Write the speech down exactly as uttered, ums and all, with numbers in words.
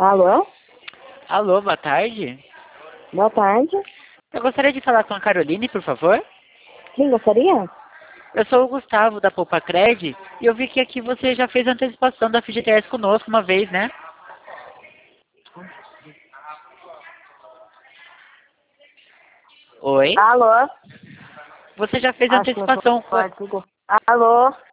Alô? Alô, boa tarde. Boa tarde. Eu gostaria de falar com a Caroline, por favor. Quem gostaria? Eu sou o Gustavo, da Poupa Cred, e eu vi que aqui você já fez a antecipação da F G T S conosco uma vez, né? Oi? Alô? Você já fez a Acho que meu antecipação... celular desligou. Alô?